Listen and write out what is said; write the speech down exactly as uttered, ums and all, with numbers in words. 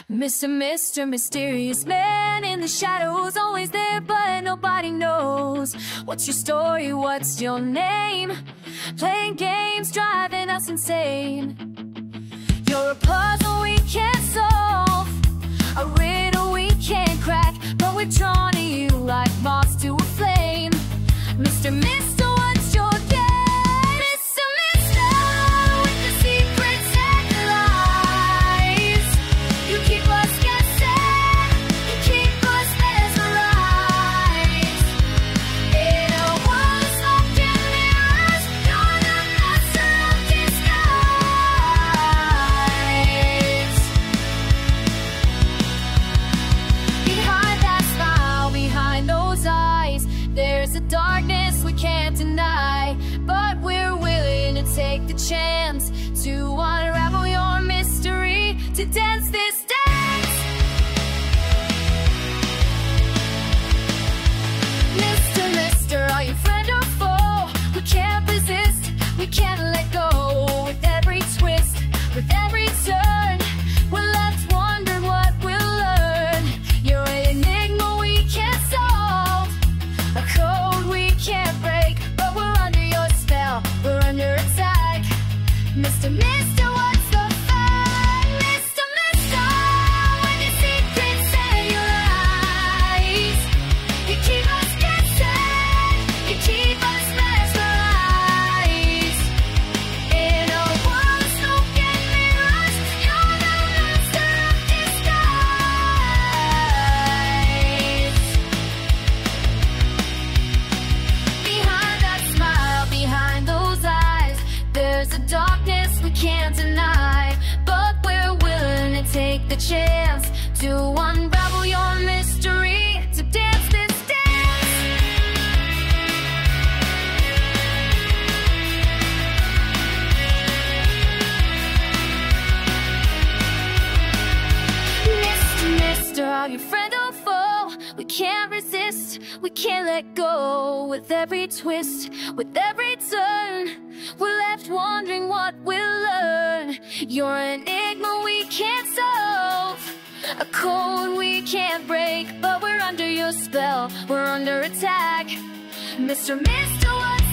Mister Mister Mysterious Man in the shadows, always there but nobody knows. What's your story, what's your name? Playing games, driving us insane. You're a puzzle we can't solve, a riddle we can't crack, but we're drawn to you like moths to a flame. Mister Mister, what's your game? Mister Mister, with the secrets and lies, you keep us guessing, you keep us mesmerized. In a world of smoke and mirrors, you're the master of disguise. Behind that smile, behind those eyes, there's a darkness we can't deny, but we're willing to take the chance to unravel your mystery, to dance this dance. Mister Mister, are you friend or foe? We can't resist, we can't let go. With every twist, with every turn, we're left wondering what we'll learn. You're an enigma we can't solve, a code we can't break, but we're under your spell, we're under attack. Mister Mister, what's the fact? Mister Mister, when your secrets and your lies, you keep us guessing, you keep us mesmerized. In a world of smoke and mirrors, you're the master of disguise. Behind that smile, behind those eyes, there's a darkness we can't deny, but we're willing to take the chance to unravel your mystery, to dance this dance. Mister Mister, are you friend or foe? We can't resist, we can't let go. With every twist, with every turn, we're left wondering what we'll learn. You're an enigma we can't solve, a code we can't break, but we're under your spell, we're under attack. Mister Mister, what's